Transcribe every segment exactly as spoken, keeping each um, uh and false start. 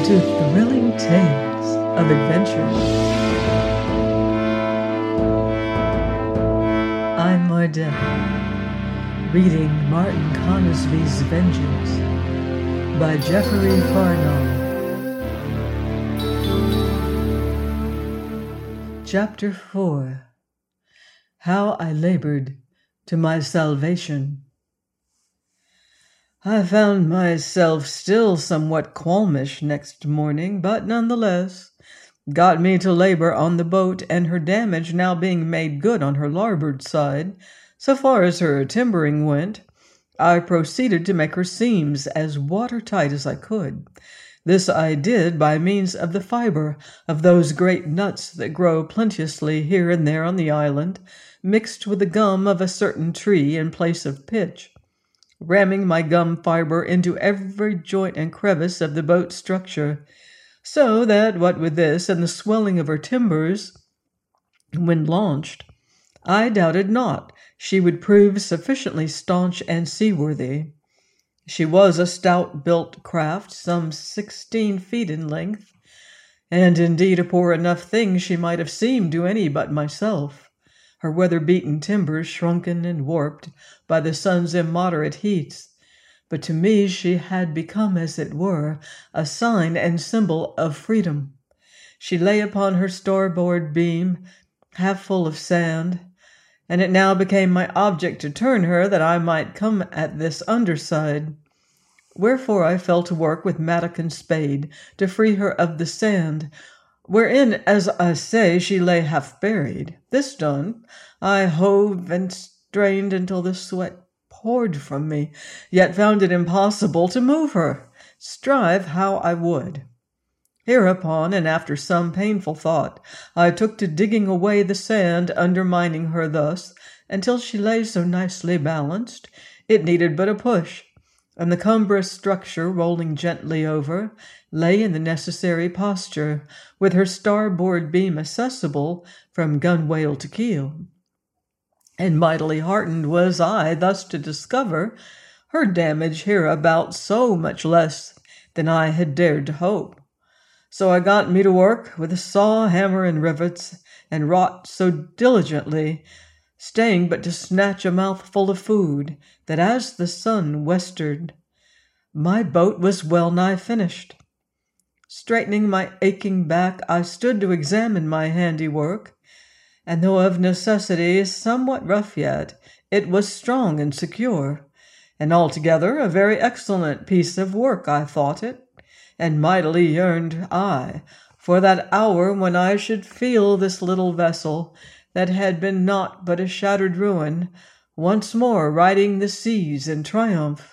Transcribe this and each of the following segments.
to thrilling tales of adventure. I'm Mardell, reading Martin Conisbee's Vengeance by Jeffrey Farnall. Chapter four. How I Labored to My Salvation. I found myself still somewhat qualmish next morning, but nonetheless got me to labor on the boat, and her damage now being made good on her larboard side, so far as her timbering went, I proceeded to make her seams as watertight as I could. This I did by means of the fiber of those great nuts that grow plenteously here and there on the island, mixed with the gum of a certain tree in place of pitch, ramming my gum fiber into every joint and crevice of the boat's structure, so that, what with this and the swelling of her timbers, when launched, I doubted not she would prove sufficiently staunch and seaworthy. She was a stout-built craft, some sixteen feet in length, and indeed a poor enough thing she might have seemed to any but myself, her weather-beaten timbers shrunken and warped by the sun's immoderate heats. But to me she had become, as it were, a sign and symbol of freedom. She lay upon her starboard beam, half full of sand, and it now became my object to turn her that I might come at this underside. Wherefore I fell to work with mattock and spade to free her of the sand, wherein, as I say, she lay half buried. This done, I hove and strained until the sweat poured from me, yet found it impossible to move her, strive how I would. Hereupon, and after some painful thought, I took to digging away the sand, undermining her thus, until she lay so nicely balanced, it needed but a push, and the cumbrous structure, rolling gently over, lay in the necessary posture, with her starboard beam accessible from gunwale to keel. And mightily heartened was I thus to discover her damage hereabout so much less than I had dared to hope. So I got me to work with a saw, hammer, and rivets, and wrought so diligently, staying but to snatch a mouthful of food, that as the sun westered, my boat was well nigh finished. Straightening my aching back, I stood to examine my handiwork, and though of necessity somewhat rough yet, it was strong and secure, and altogether a very excellent piece of work I thought it, and mightily yearned I for that hour when I should feel this little vessel, that had been naught but a shattered ruin, once more riding the seas in triumph.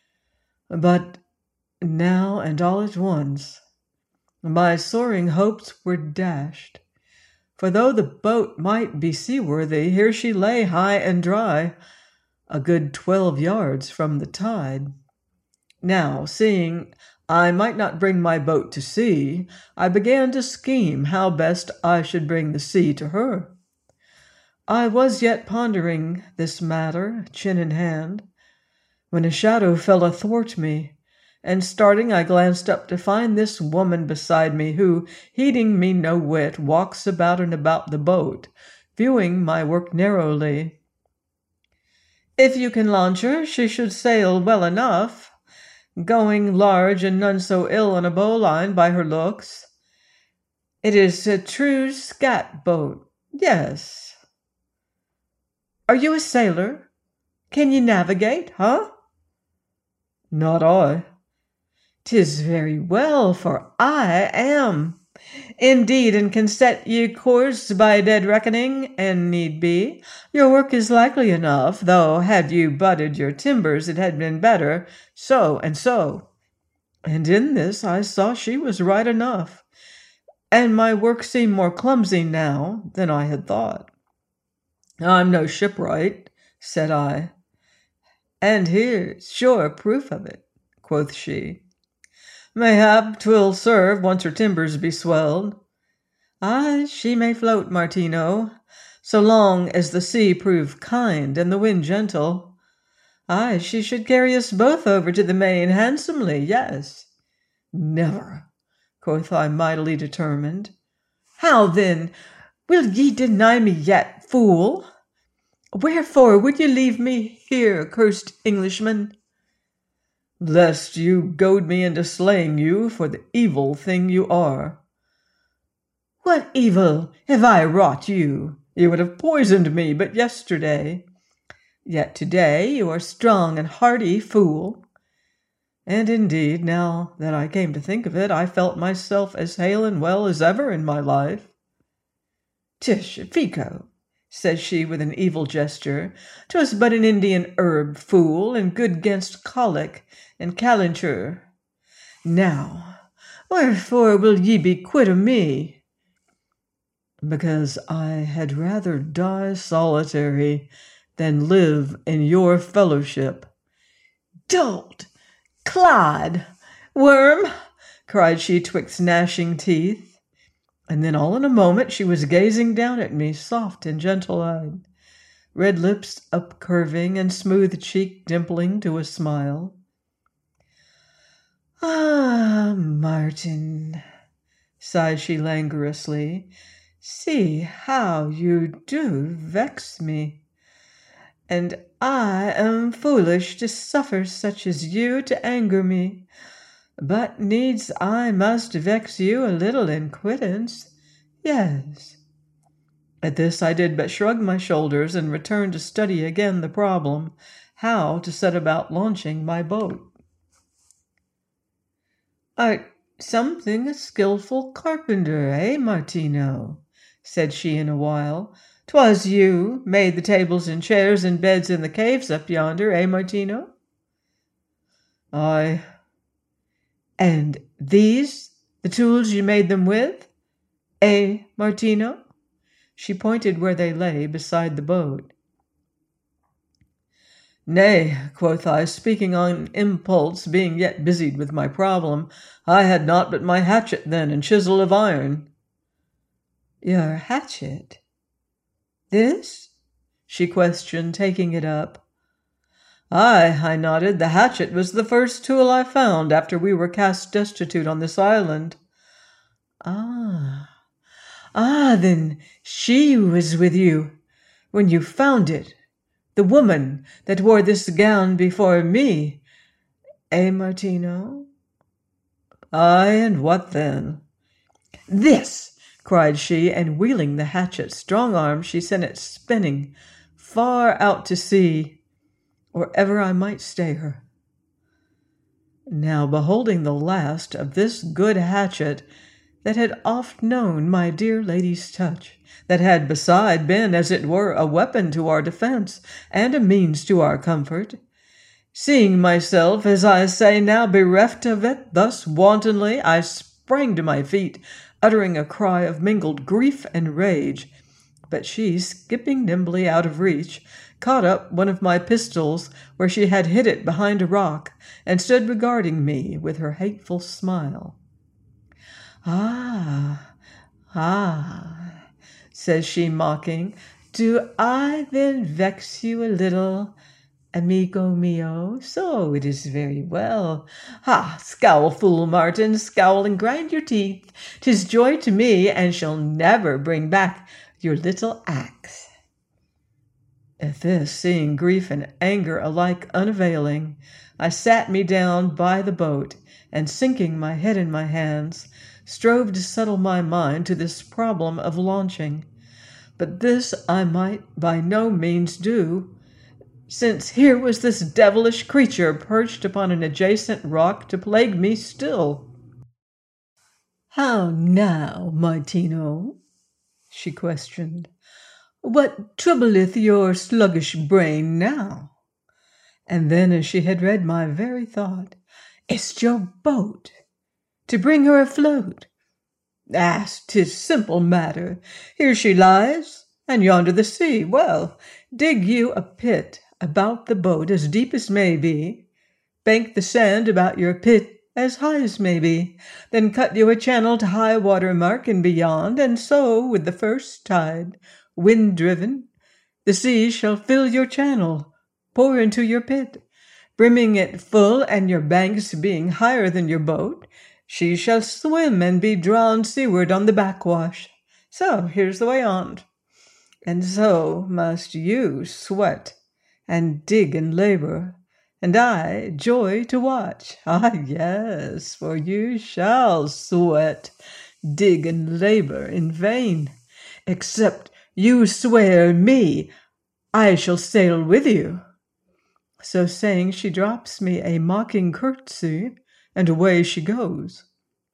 But now and all at once my soaring hopes were dashed, for though the boat might be seaworthy, here she lay high and dry, a good twelve yards from the tide. Now, seeing I might not bring my boat to sea, I began to scheme how best I should bring the sea to her. I was yet pondering this matter, chin in hand, when a shadow fell athwart me, and starting I glanced up to find this woman beside me, who, heeding me no whit, walks about and about the boat, viewing my work narrowly. If you can launch her, she should sail well enough, going large and none so ill on a bowline by her looks. It is a true scat boat, yes. Are you a sailor? Can you navigate, huh? Not I. 'Tis very well, for I am, indeed, and can set ye course by dead reckoning, and need be. Your work is likely enough, though had you butted your timbers it had been better, so and so. And in this I saw she was right enough, and my work seemed more clumsy now than I had thought. I'm no shipwright, said I, and here's sure proof of it, quoth she. Mayhap 'twill serve once her timbers be swelled. Ay, she may float, Martino, so long as the sea prove kind and the wind gentle. Ay, she should carry us both over to the main handsomely, yes. Never, quoth I, mightily determined. How then? Will ye deny me yet, fool? Wherefore would ye leave me here, cursed Englishman? Lest you goad me into slaying you for the evil thing you are. What evil have I wrought you? You would have poisoned me but yesterday. Yet today you are strong and hearty, fool. And indeed, now that I came to think of it, I felt myself as hale and well as ever in my life. Tish, Fico, says she with an evil gesture, 'twas but an Indian herb, fool, and good 'gainst colic and calenture. Now, wherefore will ye be quit of me? Because I had rather die solitary than live in your fellowship. Dolt! Clod! Worm! cried she twixt gnashing teeth. And then all in a moment she was gazing down at me, soft and gentle-eyed, red lips upcurving and smooth cheek dimpling to a smile. Ah, Martin, sighed she languorously, see how you do vex me. And I am foolish to suffer such as you to anger me. But needs I must vex you a little in quittance. Yes. At this I did but shrug my shoulders and return to study again the problem, how to set about launching my boat. Art something a skilful carpenter, eh, Martino? Said she in a while. 'Twas you made the tables and chairs and beds in the caves up yonder, eh, Martino? Aye. And these, the tools you made them with, eh, Martino? She pointed where they lay beside the boat. Nay, quoth I, speaking on impulse, being yet busied with my problem, I had naught but my hatchet then and chisel of iron. Your hatchet? This? She questioned, taking it up. Aye, I nodded. The hatchet was the first tool I found after we were cast destitute on this island. Ah, ah, then she was with you when you found it, the woman that wore this gown before me, eh, Martino? Aye, and what then? This, cried she, and wheeling the hatchet strong-arm, she sent it spinning far out to sea, or ever I might stay her. Now, beholding the last of this good hatchet that had oft known my dear lady's touch, that had beside been, as it were, a weapon to our defence and a means to our comfort, seeing myself, as I say now, bereft of it thus wantonly, I sprang to my feet, uttering a cry of mingled grief and rage. But she, skipping nimbly out of reach, caught up one of my pistols where she had hid it behind a rock, and stood regarding me with her hateful smile. Ah, ah, says she, mocking, do I then vex you a little, amigo mio? So it is very well. Ha, scowl, fool Martin, scowl and grind your teeth. 'Tis joy to me, and shall never bring back your little axe. At this, seeing grief and anger alike unavailing, I sat me down by the boat, and sinking my head in my hands, strove to settle my mind to this problem of launching. But this I might by no means do, since here was this devilish creature perched upon an adjacent rock to plague me still. How now, Martino? She questioned. What troubleth your sluggish brain now? And then, as she had read my very thought, Is't your boat to bring her afloat? Ah, 'tis simple matter. Here she lies, and yonder the sea. Well, dig you a pit about the boat as deep as may be, bank the sand about your pit as high as may be, then cut you a channel to high water mark and beyond, and so, with the first tide, wind-driven, the sea shall fill your channel, pour into your pit, brimming it full, and your banks being higher than your boat, she shall swim and be drawn seaward on the backwash. So here's the way on't. And so must you sweat and dig and labor, and I joy to watch. Ah, yes, for you shall sweat, dig and labor in vain, except you swear me I shall sail with you. So saying, she drops me a mocking curtsy, and away she goes.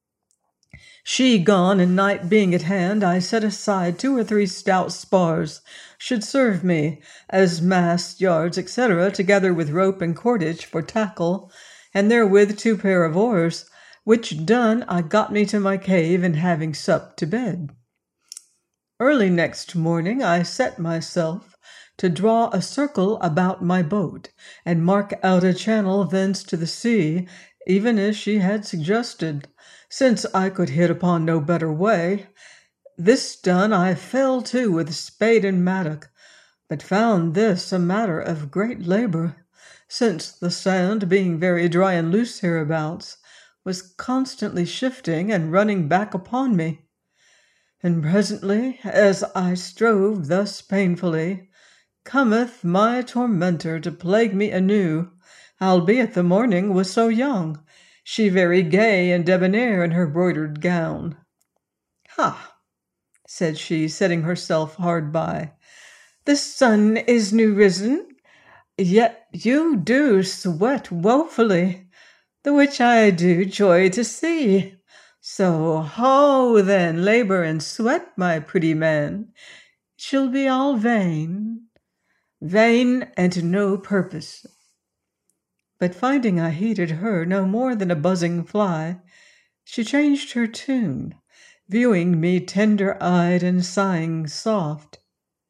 She gone, and night being at hand, I set aside two or three stout spars, should serve me as mast, yards, et cetera, together with rope and cordage for tackle, and therewith two pair of oars, which done, I got me to my cave, and having supped to bed. Early next morning I set myself to draw a circle about my boat, and mark out a channel thence to the sea, even as she had suggested, since I could hit upon no better way. This done, I fell to with spade and mattock, but found this a matter of great labor, since the sand, being very dry and loose hereabouts, was constantly shifting and running back upon me. And presently, as I strove thus painfully, cometh my tormentor to plague me anew, albeit the morning was so young, she very gay and debonair in her broidered gown. Ha! said she, setting herself hard by, the sun is new risen, yet you do sweat woefully, the which I do joy to see. So ho, then, labor and sweat, my pretty man. It shall be all vain, vain and to no purpose. But finding I heeded her no more than a buzzing fly, she changed her tune, viewing me tender-eyed and sighing soft.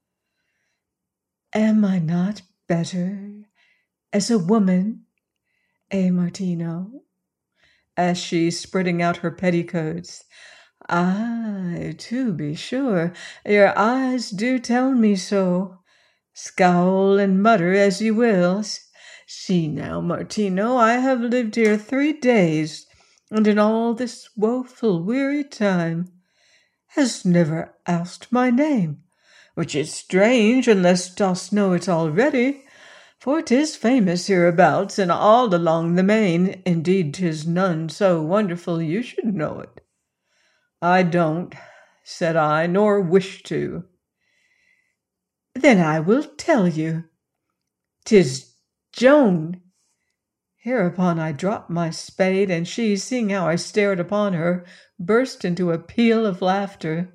Am I not better as a woman, eh, Martino? As she, spreading out her petticoats. Ay, to be sure, your eyes do tell me so. Scowl and mutter as you will. See now, Martino, I have lived here three days, and in all this woeful weary time has never asked my name, which is strange, unless dost know it already, for 'tis famous hereabouts and all along the main. Indeed, 'tis none so wonderful you should know it. I don't, said I, nor wish to. Then I will tell you. 'Tis Joan. Hereupon I dropped my spade, and she, seeing how I stared upon her, burst into a peal of laughter.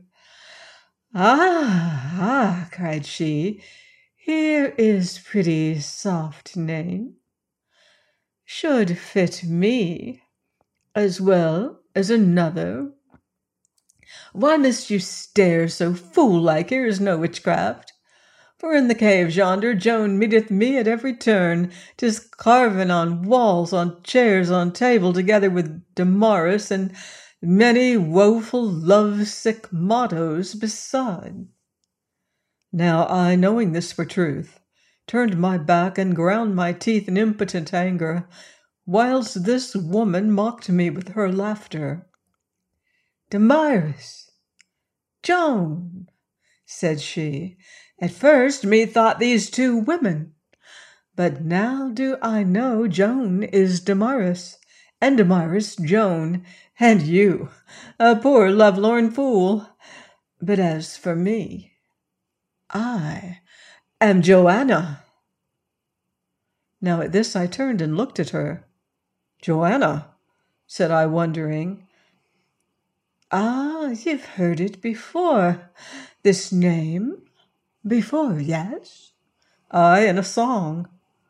Ah, ah, cried she, here is pretty soft name. Should fit me as well as another. Why must you stare so fool-like? Here is no witchcraft. For in the caves yonder Joan meeteth me at every turn. 'Tis carven on walls, on chairs, on table, together with Damaris, and many woeful love-sick mottos beside. Now I, knowing this for truth, turned my back and ground my teeth in impotent anger, whilst this woman mocked me with her laughter. Damaris, Joan, said she, at first methought these two women, but now do I know Joan is Damaris, and Damaris Joan, and you, a poor lovelorn fool. But as for me, I am Joanna. Now at this I turned and looked at her. Joanna, said I, wondering. Ah, you've heard it before, this name. Before, yes? Ay, in a song.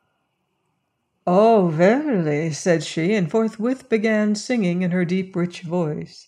Oh, verily, said she, and forthwith began singing in her deep, rich voice.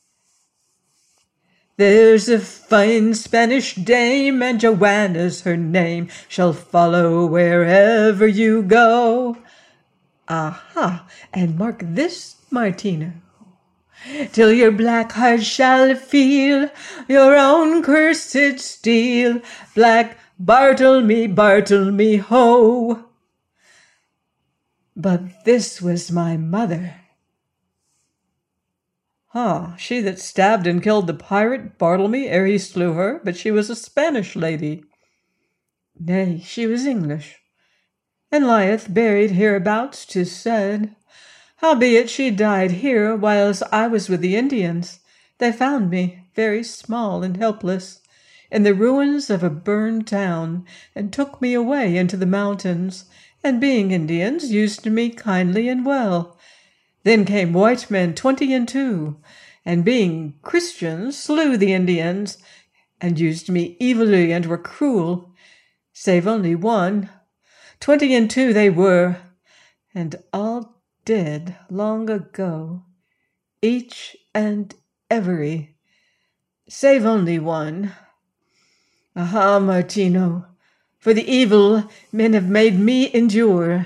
There's a fine Spanish dame, and Joanna's her name, shall follow wherever you go. Aha, and mark this, Martino, till your black heart shall feel your own cursed steel, black Bartlemy, Bartlemy, ho. But this was my mother. Ah, she that stabbed and killed the pirate Bartlemy ere he slew her, but she was a Spanish lady. Nay, she was English, and lieth buried hereabouts, 'tis said. Howbeit she died here whiles I was with the Indians. They found me, very small and helpless, in the ruins of a burned town, and took me away into the mountains, and being Indians, used me kindly and well. Then came white men twenty and two, and being Christians, slew the Indians, and used me evilly, and were cruel, save only one. Twenty and two they were, and all dead long ago, each and every, save only one. Aha, Martino, for the evil men have made me endure.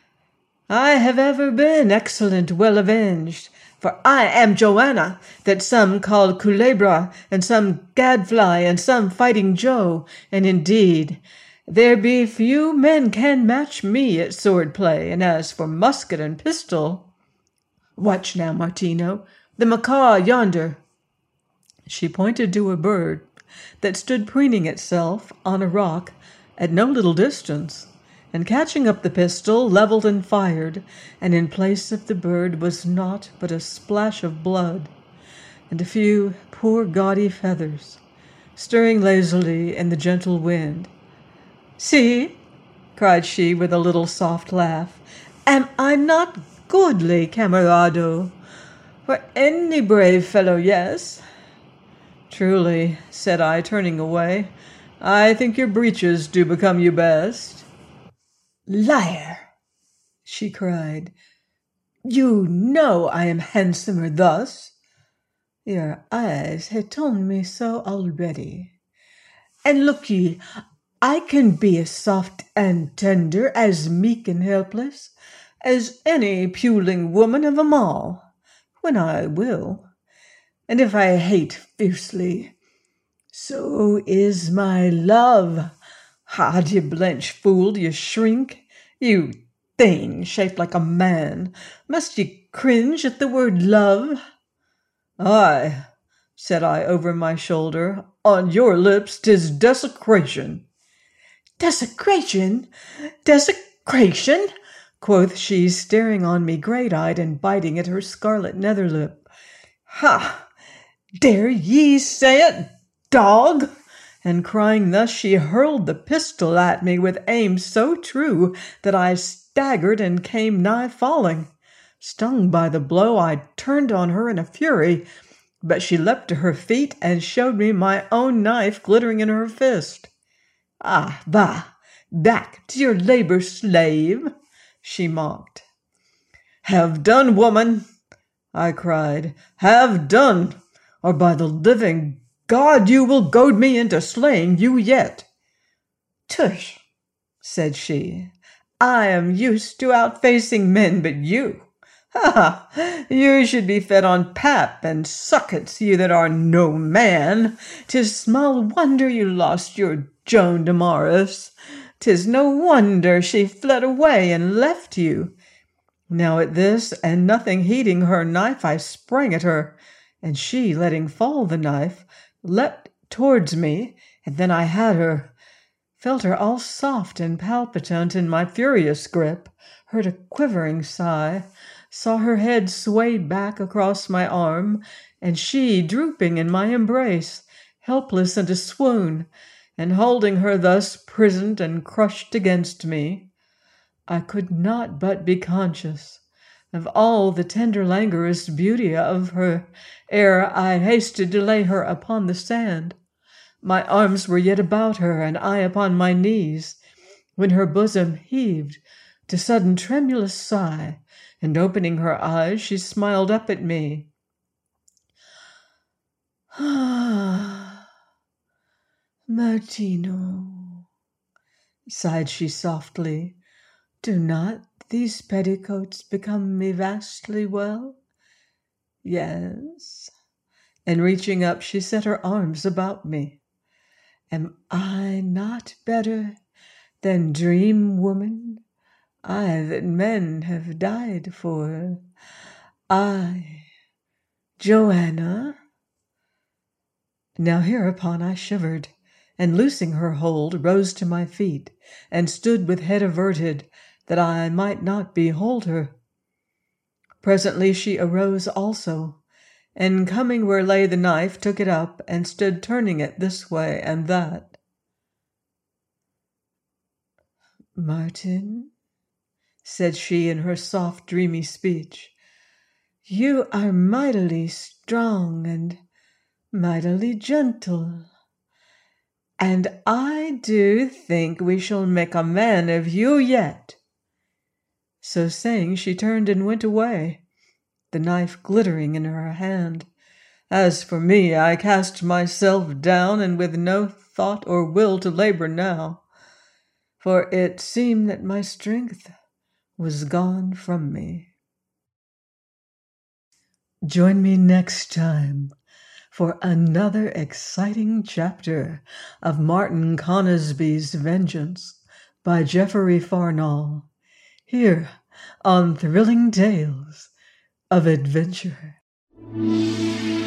I have ever been excellent well avenged, for I am Joanna, that some call Culebra, and some Gadfly, and some Fighting Joe, and indeed there be few men can match me at sword play, and as for musket and pistol— Watch now, Martino, the macaw yonder. She pointed to a bird that stood preening itself on a rock at no little distance, and catching up the pistol, levelled and fired, and in place of the bird was naught but a splash of blood, and a few poor gaudy feathers, stirring lazily in the gentle wind. See, cried she with a little soft laugh, am I not goodly, camerado? For any brave fellow, yes. Truly, said I, turning away, I think your breeches do become you best. Liar, she cried, you know I am handsomer thus. Your eyes have told me so already. And look ye, I can be as soft and tender, as meek and helpless, as any puling woman of 'em all, when I will. And if I hate fiercely, so is my love. Ha, d'ye blench, fool, d'ye shrink? You thing shaped like a man, must ye cringe at the word love? Ay, said I over my shoulder, on your lips 'tis desecration. Desecration? Desecration? Quoth she, staring on me great-eyed and biting at her scarlet nether lip. Ha! Dare ye say it, dog? And crying thus, she hurled the pistol at me with aim so true that I staggered and came nigh falling. Stung by the blow, I turned on her in a fury, but she leapt to her feet and showed me my own knife glittering in her fist. Ah, bah! Back to your labor, slave, she mocked. Have done, woman, I cried. Have done, or by the living God, you will goad me into slaying you yet. Tush, said she, I am used to outfacing men, but you, ha ha, you should be fed on pap and suckets, you that are no man. 'Tis small wonder you lost your Joan Damaris. 'Tis no wonder she fled away and left you. Now at this, and nothing heeding her knife, I sprang at her, and she, letting fall the knife, leapt towards me, and then I had her, felt her all soft and palpitant in my furious grip, heard a quivering sigh, saw her head sway back across my arm, and she drooping in my embrace, helpless in a swoon, and holding her thus prisoned and crushed against me. I could not but be conscious of all the tender languorous beauty of her ere I hasted to lay her upon the sand. My arms were yet about her, and I upon my knees, when her bosom heaved to sudden tremulous sigh, and opening her eyes, she smiled up at me. Ah, Martino, sighed she softly, do not these petticoats become me vastly well? Yes. And reaching up, she set her arms about me. Am I not better than dream woman, I that men have died for? I, Joanna? Now hereupon I shivered, and loosing her hold, rose to my feet, and stood with head averted, that I might not behold her. Presently she arose also, and coming where lay the knife, took it up, and stood turning it this way and that. Martin, said she in her soft, dreamy speech, you are mightily strong and mightily gentle, and I do think we shall make a man of you yet. So saying, she turned and went away, the knife glittering in her hand. As for me, I cast myself down, and with no thought or will to labor now, for it seemed that my strength was gone from me. Join me next time for another exciting chapter of Martin Conisbee's Vengeance by Geoffrey Farnall, here on Thrilling Tales of Adventure.